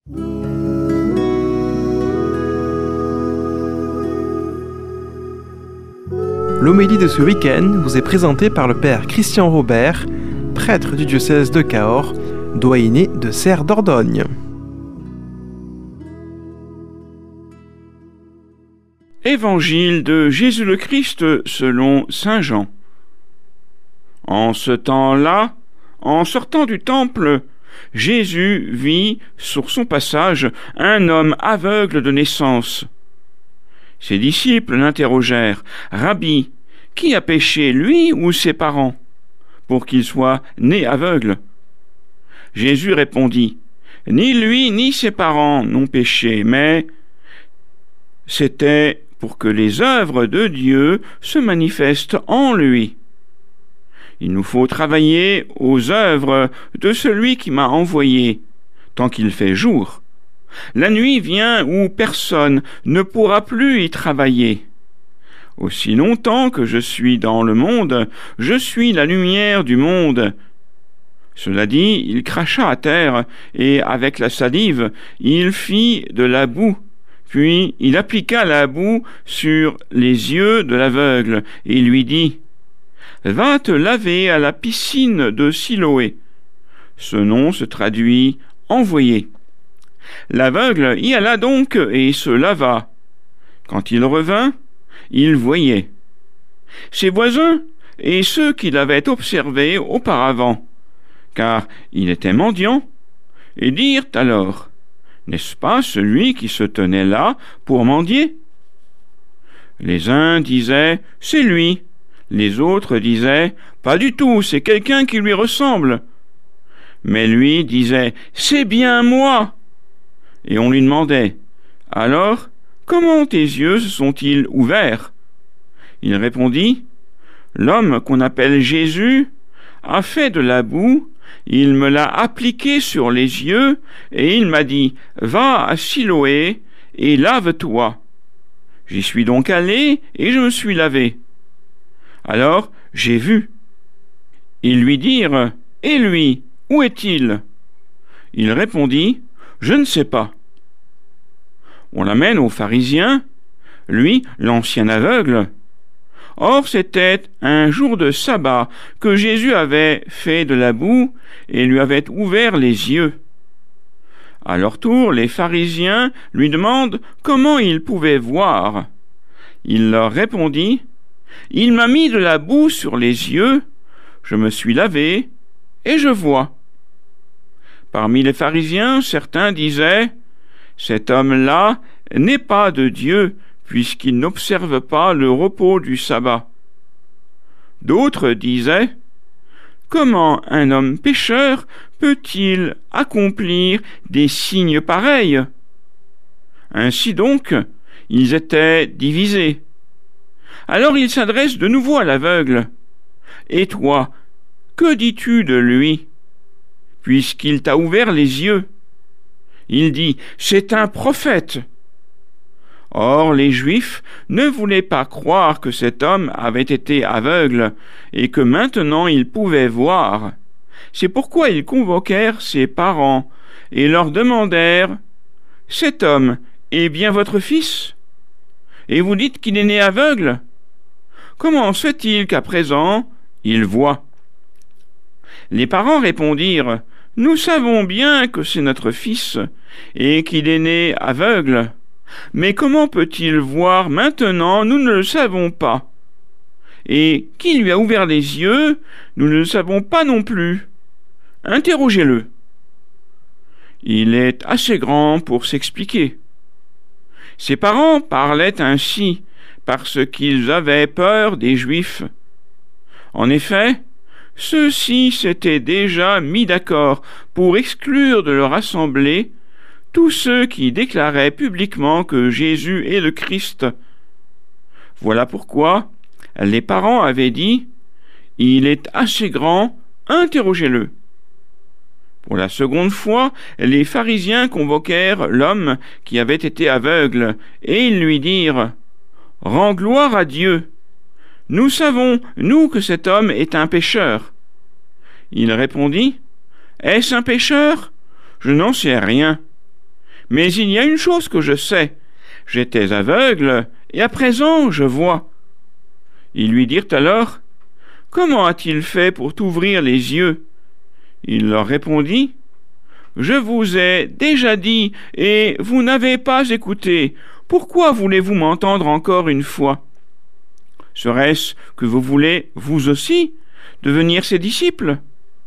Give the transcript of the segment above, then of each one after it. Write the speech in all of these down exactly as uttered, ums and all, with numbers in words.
L'homélie de ce week-end vous est présentée par le père Christian Robert, prêtre du diocèse de Cahors, doyenné de Serre d'Ordogne. Évangile de Jésus le Christ selon saint Jean. En ce temps-là, en sortant du temple, Jésus vit sur son passage un homme aveugle de naissance. Ses disciples l'interrogèrent: « Rabbi, qui a péché, lui ou ses parents, pour qu'il soit né aveugle ?» Jésus répondit: « Ni lui ni ses parents n'ont péché, mais c'était pour que les œuvres de Dieu se manifestent en lui. Il nous faut travailler aux œuvres de celui qui m'a envoyé, tant qu'il fait jour. La nuit vient où personne ne pourra plus y travailler. Aussi longtemps que je suis dans le monde, je suis la lumière du monde. » Cela dit, il cracha à terre, et avec la salive, il fit de la boue. Puis il appliqua la boue sur les yeux de l'aveugle, et lui dit: « Va te laver à la piscine de Siloé. » Ce nom se traduit « envoyé ». L'aveugle y alla donc et se lava. Quand il revint, il voyait. Ses voisins et ceux qui l'avaient observé auparavant, car il était mendiant, et dirent alors: « N'est-ce pas celui qui se tenait là pour mendier ?» Les uns disaient: « C'est lui ». Les autres disaient: « Pas du tout, c'est quelqu'un qui lui ressemble. » Mais lui disait: « C'est bien moi !» Et on lui demandait: « Alors, comment tes yeux se sont-ils ouverts ?» Il répondit: « L'homme qu'on appelle Jésus a fait de la boue, il me l'a appliqué sur les yeux, et il m'a dit: « Va à Siloé et lave-toi. » J'y suis donc allé, et je me suis lavé. Alors j'ai vu. » Ils lui dirent: « Et lui, où est-il ?» Il répondit: « Je ne sais pas. » On l'amène aux pharisiens, lui, l'ancien aveugle. Or c'était un jour de sabbat que Jésus avait fait de la boue et lui avait ouvert les yeux. À leur tour, les pharisiens lui demandent comment il pouvait voir. Il leur répondit: « Il m'a mis de la boue sur les yeux, je me suis lavé et je vois. » Parmi les pharisiens, certains disaient: « Cet homme-là n'est pas de Dieu, puisqu'il n'observe pas le repos du sabbat. » D'autres disaient: « Comment un homme pécheur peut-il accomplir des signes pareils ?» Ainsi donc, ils étaient divisés. Alors il s'adresse de nouveau à l'aveugle: « Et toi, que dis-tu de lui, puisqu'il t'a ouvert les yeux ?» Il dit: « C'est un prophète. » Or les Juifs ne voulaient pas croire que cet homme avait été aveugle et que maintenant il pouvait voir. C'est pourquoi ils convoquèrent ses parents et leur demandèrent: « Cet homme est bien votre fils? Et vous dites qu'il est né aveugle? Comment se fait-il qu'à présent il voit ?» Les parents répondirent: « Nous savons bien que c'est notre fils et qu'il est né aveugle. Mais comment peut-il voir maintenant? Nous ne le savons pas. Et qui lui a ouvert les yeux? Nous ne le savons pas non plus. Interrogez-le. » Il est assez grand pour s'expliquer. Ses parents parlaient ainsi parce qu'ils avaient peur des Juifs. En effet, ceux-ci s'étaient déjà mis d'accord pour exclure de leur assemblée tous ceux qui déclaraient publiquement que Jésus est le Christ. Voilà pourquoi les parents avaient dit: « Il est assez grand, interrogez-le. » Pour la seconde fois, les pharisiens convoquèrent l'homme qui avait été aveugle, et ils lui dirent: « Rends gloire à Dieu. Nous savons, nous, que cet homme est un pécheur. » Il répondit: « Est-ce un pécheur? Je n'en sais rien. » Mais il y a une chose que je sais. J'étais aveugle, et à présent je vois. » Ils lui dirent alors: « Comment a-t-il fait pour t'ouvrir les yeux ?» Il leur répondit: « Je vous ai déjà dit, et vous n'avez pas écouté. Pourquoi voulez-vous m'entendre encore une fois? Serait-ce que vous voulez, vous aussi, devenir ses disciples? »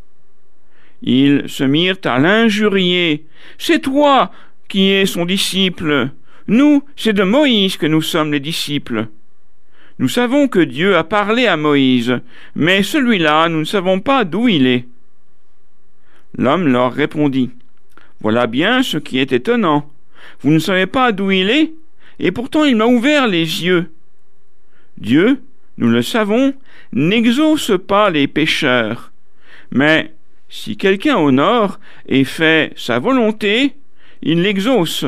Ils se mirent à l'injurier. « C'est toi qui es son disciple. Nous, c'est de Moïse que nous sommes les disciples. Nous savons que Dieu a parlé à Moïse, mais celui-là, nous ne savons pas d'où il est. » L'homme leur répondit: « Voilà bien ce qui est étonnant. Vous ne savez pas d'où il est, et pourtant il m'a ouvert les yeux. Dieu, nous le savons, n'exauce pas les pécheurs. Mais si quelqu'un honore et fait sa volonté, il l'exauce.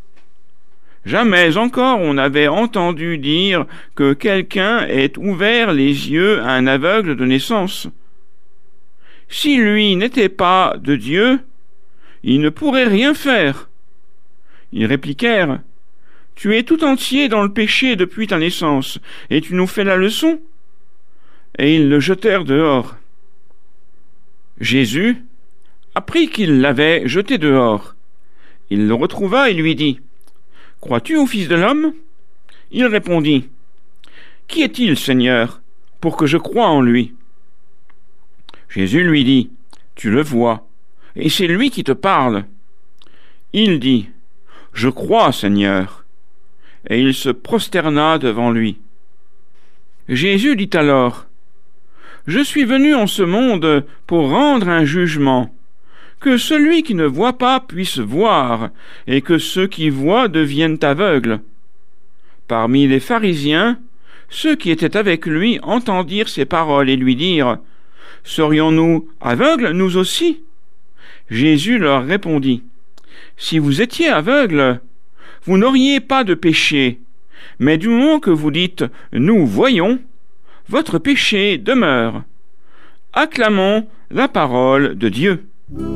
Jamais encore on n'avait entendu dire que quelqu'un ait ouvert les yeux à un aveugle de naissance. Si lui n'était pas de Dieu, il ne pourrait rien faire. » Ils répliquèrent: « Tu es tout entier dans le péché depuis ta naissance, et tu nous fais la leçon. » Et ils le jetèrent dehors. Jésus apprit qu'il l'avait jeté dehors. Il le retrouva et lui dit: « Crois-tu au Fils de l'homme » Il répondit: « Qui est-il, Seigneur, pour que je croie en lui » Jésus lui dit: « Tu le vois, et c'est lui qui te parle. » Il dit: « Je crois, Seigneur. » Et il se prosterna devant lui. Jésus dit alors: « Je suis venu en ce monde pour rendre un jugement, que celui qui ne voit pas puisse voir, et que ceux qui voient deviennent aveugles. » Parmi les pharisiens, ceux qui étaient avec lui entendirent ces paroles et lui dirent: « Serions-nous aveugles, nous aussi ?» Jésus leur répondit: « Si vous étiez aveugles, vous n'auriez pas de péché, mais du moment que vous dites « nous voyons », votre péché demeure. Acclamons la parole de Dieu.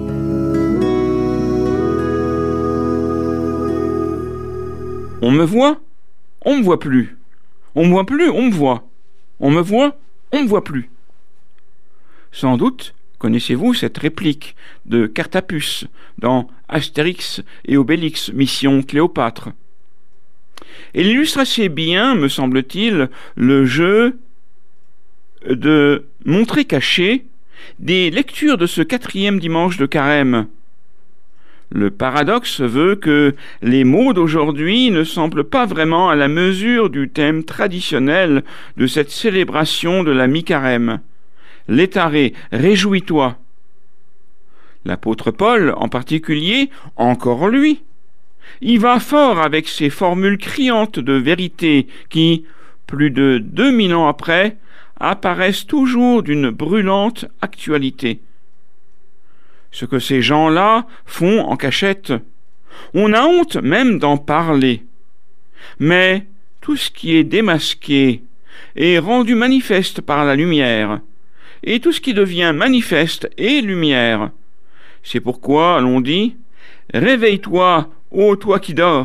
On me voit, on me voit plus. On me voit plus, on me voit. On me voit, on me voit plus. Sans doute connaissez-vous cette réplique de Cartapus dans Astérix et Obélix, Mission Cléopâtre. Elle illustre assez bien, me semble-t-il, le jeu de montrer caché des lectures de ce quatrième dimanche de Carême. Le paradoxe veut que les mots d'aujourd'hui ne semblent pas vraiment à la mesure du thème traditionnel de cette célébration de la mi-carême. Létharé, réjouis-toi. L'apôtre Paul, en particulier, encore lui, y va fort avec ses formules criantes de vérité qui, plus de deux mille ans après, apparaissent toujours d'une brûlante actualité. Ce que ces gens-là font en cachette, on a honte même d'en parler. Mais tout ce qui est démasqué est rendu manifeste par la lumière, et tout ce qui devient manifeste est lumière. C'est pourquoi l'on dit « Réveille-toi, ô toi qui dors !»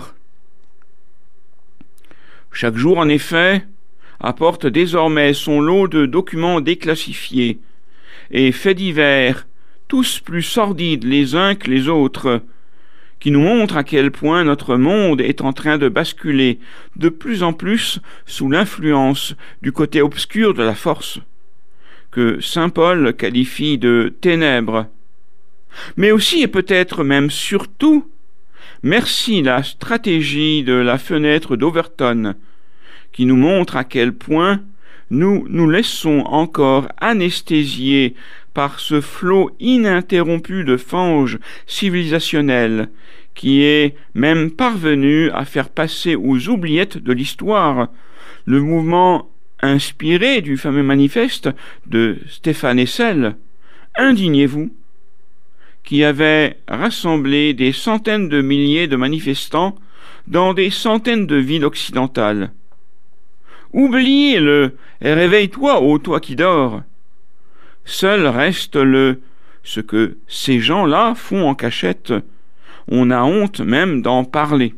Chaque jour, en effet, apporte désormais son lot de documents déclassifiés et faits divers, tous plus sordides les uns que les autres, qui nous montrent à quel point notre monde est en train de basculer de plus en plus sous l'influence du côté obscur de la force, que saint Paul qualifie de ténèbres. Mais aussi et peut-être même surtout, merci la stratégie de la fenêtre d'Overton, qui nous montre à quel point nous nous laissons encore anesthésier par ce flot ininterrompu de fange civilisationnelle qui est même parvenu à faire passer aux oubliettes de l'histoire le mouvement inspiré du fameux manifeste de Stéphane Hessel, « Indignez-vous », qui avait rassemblé des centaines de milliers de manifestants dans des centaines de villes occidentales. Oubliez-le, et réveille-toi, ô toi qui dors. Seul reste le ce que ces gens-là font en cachette, on a honte même d'en parler.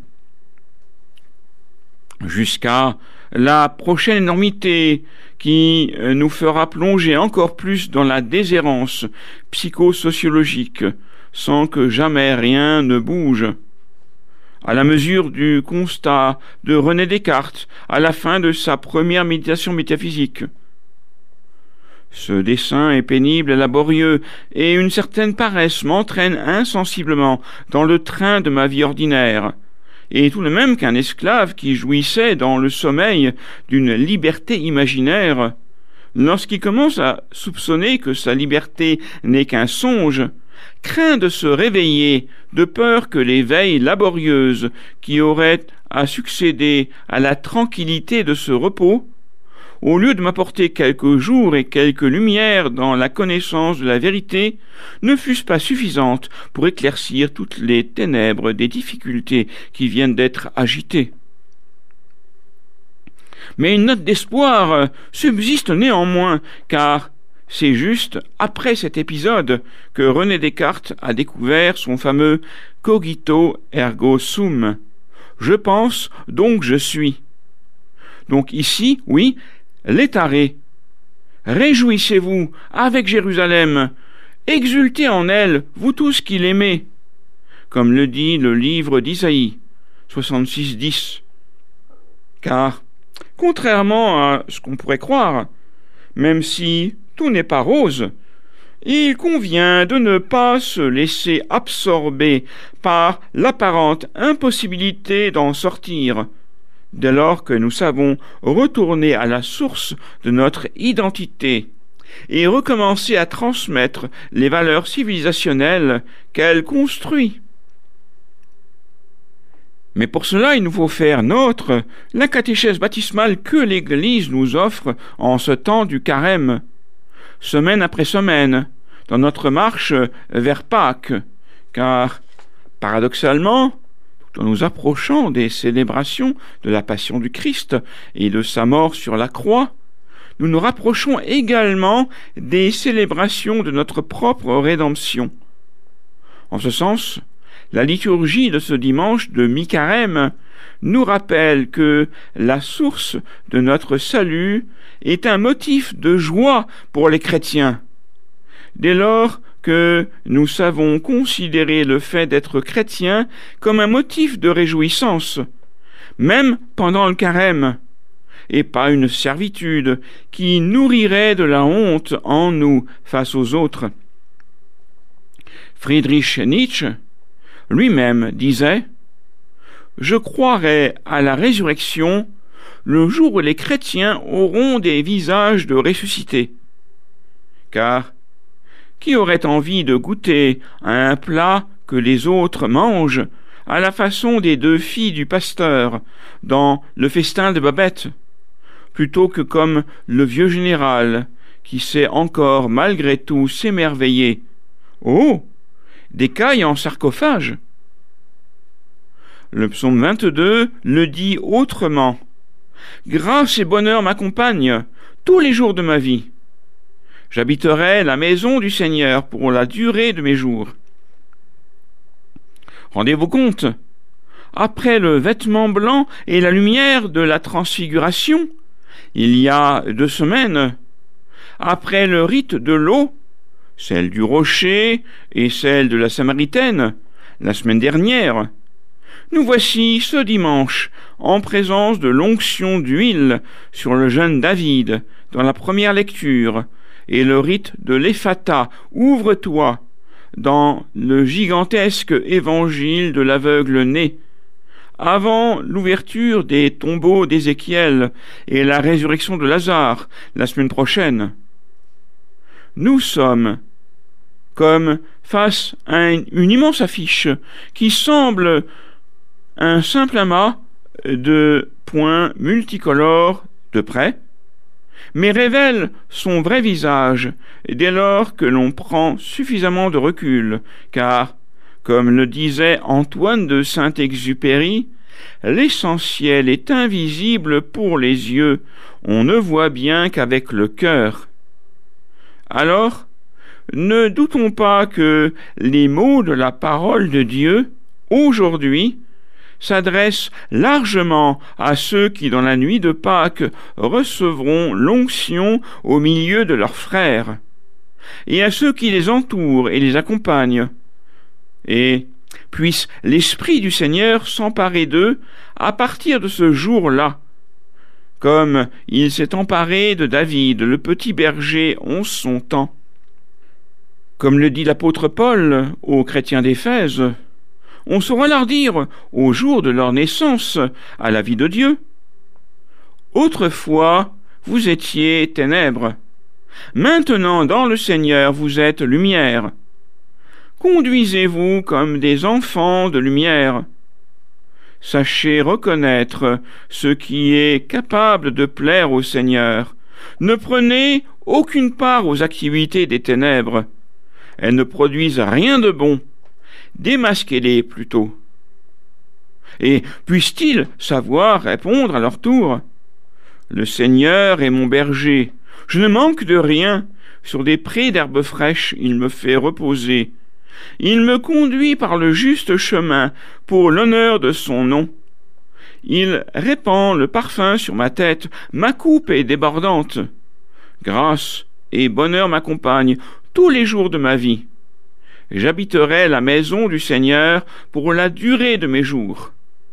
Jusqu'à la prochaine énormité qui nous fera plonger encore plus dans la déshérence psychosociologique sans que jamais rien ne bouge. À la mesure du constat de René Descartes à la fin de sa première méditation métaphysique. Ce dessin est pénible et laborieux, et une certaine paresse m'entraîne insensiblement dans le train de ma vie ordinaire, et tout de même qu'un esclave qui jouissait dans le sommeil d'une liberté imaginaire, lorsqu'il commence à soupçonner que sa liberté n'est qu'un songe, craint de se réveiller, de peur que les veilles laborieuses qui auraient à succéder à la tranquillité de ce repos, au lieu de m'apporter quelques jours et quelques lumières dans la connaissance de la vérité, ne fussent pas suffisantes pour éclaircir toutes les ténèbres des difficultés qui viennent d'être agitées. Mais une note d'espoir subsiste néanmoins, car c'est juste après cet épisode que René Descartes a découvert son fameux « cogito ergo sum ». Je pense, donc je suis. Donc ici, oui, les tarés. Réjouissez-vous avec Jérusalem, exultez en elle, vous tous qui l'aimez, comme le dit le livre d'Isaïe, soixante-six dix. Car, contrairement à ce qu'on pourrait croire, même si tout n'est pas rose, il convient de ne pas se laisser absorber par l'apparente impossibilité d'en sortir, dès lors que nous savons retourner à la source de notre identité et recommencer à transmettre les valeurs civilisationnelles qu'elle construit. Mais pour cela, il nous faut faire nôtre la catéchèse baptismale que l'Église nous offre en ce temps du carême, semaine après semaine, dans notre marche vers Pâques, car, paradoxalement, tout en nous approchant des célébrations de la Passion du Christ et de sa mort sur la croix, nous nous rapprochons également des célébrations de notre propre rédemption. En ce sens, la liturgie de ce dimanche de mi-carême nous rappelle que la source de notre salut est un motif de joie pour les chrétiens, dès lors que nous savons considérer le fait d'être chrétien comme un motif de réjouissance, même pendant le carême, et pas une servitude qui nourrirait de la honte en nous face aux autres. Friedrich Nietzsche lui-même disait « Je croirai à la résurrection le jour où les chrétiens auront des visages de ressuscités. » Car qui aurait envie de goûter à un plat que les autres mangent, à la façon des deux filles du pasteur dans le festin de Babette, plutôt que comme le vieux général qui sait encore malgré tout s'émerveiller. Oh, des cailles en sarcophage. Le psaume vingt-deux le dit autrement. Grâce et bonheur m'accompagnent tous les jours de ma vie. J'habiterai la maison du Seigneur pour la durée de mes jours. Rendez-vous compte, après le vêtement blanc et la lumière de la transfiguration, il y a deux semaines, après le rite de l'eau, celle du rocher et celle de la Samaritaine, la semaine dernière, nous voici ce dimanche en présence de l'onction d'huile sur le jeune David dans la première lecture et le rite de l'Ephata, ouvre-toi, dans le gigantesque évangile de l'aveugle-né, avant l'ouverture des tombeaux d'Ézéchiel et la résurrection de Lazare la semaine prochaine. Nous sommes comme face à une immense affiche qui semble un simple amas de points multicolores de près, mais révèle son vrai visage dès lors que l'on prend suffisamment de recul, car, comme le disait Antoine de Saint-Exupéry, l'essentiel est invisible pour les yeux, on ne voit bien qu'avec le cœur. Alors, ne doutons pas que les mots de la parole de Dieu, aujourd'hui s'adresse largement à ceux qui, dans la nuit de Pâques, recevront l'onction au milieu de leurs frères, et à ceux qui les entourent et les accompagnent. Et puisse l'Esprit du Seigneur s'emparer d'eux à partir de ce jour-là, comme il s'est emparé de David, le petit berger, en son temps. Comme le dit l'apôtre Paul aux chrétiens d'Éphèse, on saura leur dire, au jour de leur naissance, à la vie de Dieu: autrefois, vous étiez ténèbres. Maintenant, dans le Seigneur, vous êtes lumière. Conduisez-vous comme des enfants de lumière. Sachez reconnaître ce qui est capable de plaire au Seigneur. Ne prenez aucune part aux activités des ténèbres. Elles ne produisent rien de bon. Démasquez-les plutôt. Et puissent-ils savoir répondre à leur tour: le Seigneur est mon berger, je ne manque de rien, sur des prés d'herbes fraîches il me fait reposer. Il me conduit par le juste chemin pour l'honneur de son nom. Il répand le parfum sur ma tête, ma coupe est débordante. Grâce et bonheur m'accompagnent tous les jours de ma vie. J'habiterai la maison du Seigneur pour la durée de mes jours.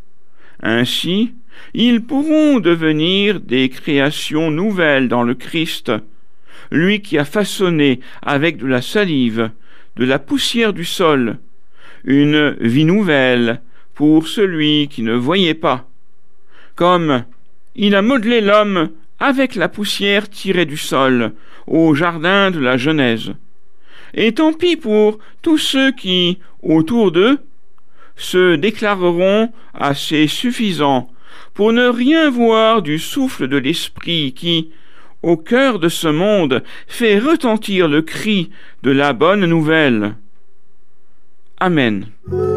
Ainsi, ils pourront devenir des créations nouvelles dans le Christ, lui qui a façonné avec de la salive, de la poussière du sol, une vie nouvelle pour celui qui ne voyait pas, comme il a modelé l'homme avec la poussière tirée du sol au jardin de la Genèse. Et tant pis pour tous ceux qui, autour d'eux, se déclareront assez suffisants pour ne rien voir du souffle de l'Esprit qui, au cœur de ce monde, fait retentir le cri de la bonne nouvelle. Amen.